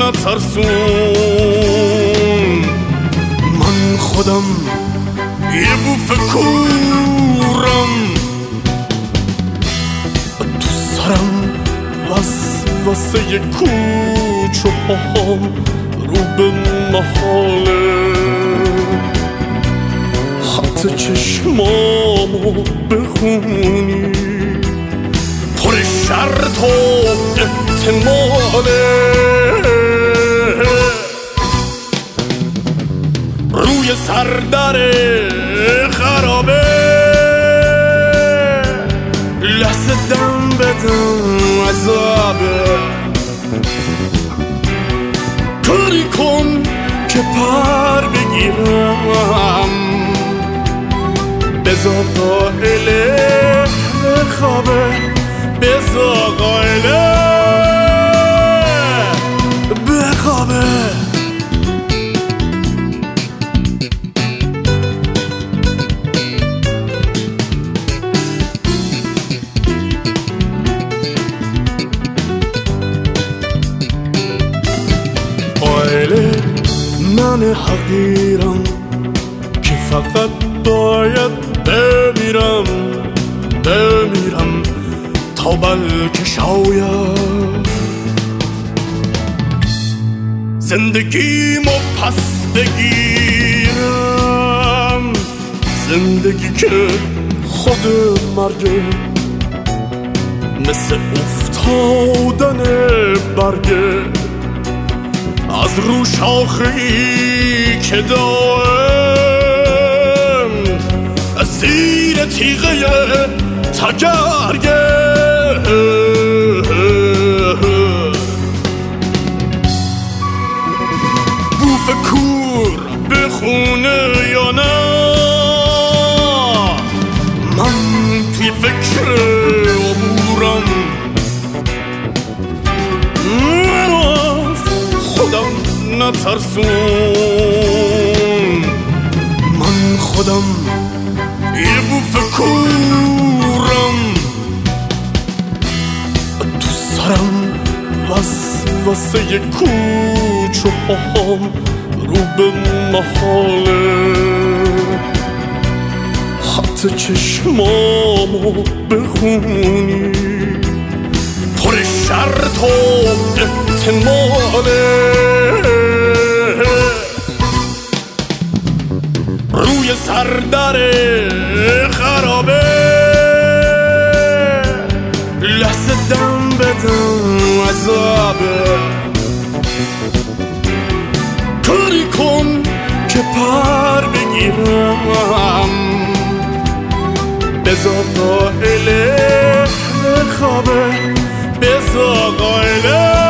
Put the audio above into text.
نترسون. من خودم یه بوف کورم، تو سرم وسوسه کوچ و پاهم رو به محاله. خط چشمامو بخونی پر شرط و احتماله. روی سردر خرابه لحظه دم بدم عذابه. کاری کن که پر بگیرم، بذار قائله خوابه، بذار قائله بخوابه. قائله من حقیرم که فقط باید بمیرم تا بلکه شاید زندگیمو پس بگیرم. زندگی که خود مرگه، مثل افتادن برگه از رو شاخه‌ای که دائم از زیر تیغه تگرگه. بوف کور بخونه یا نه، من توی فکر عبورم. خودم نترسون. من خودم یه بوف کورم، تو سرم وسوسه کوچ و پاهم رو به محاله. خط چشمامو بخونی پر شرط و احتماله. روی سردر خرابه لحظه دم بدم عذابه. کاری کن که پر بگیرم، بذار قائله خوابه، بذار قائله